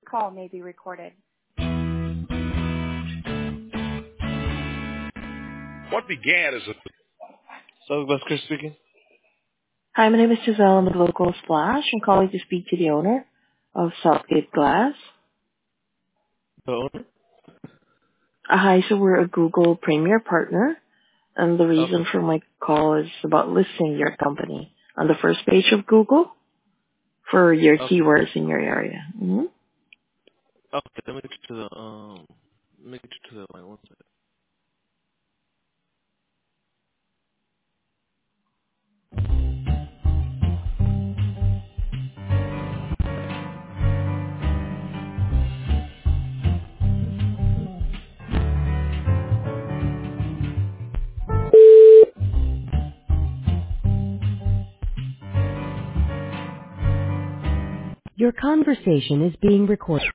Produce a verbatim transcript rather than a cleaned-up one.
call may be recorded. What began as a so that's Chris speaking. Hi, my name is Giselle. I'm with Local Splash. I'm calling to speak to the owner of Southgate Glass. The owner? Uh, hi, so we're a Google Premier partner, and the Okay. reason for my call is about listing your company on the first page of Google for your Okay. keywords in your area. hmm Okay. Let me get you to the um let me get you to the line one second. Your conversation is being recorded.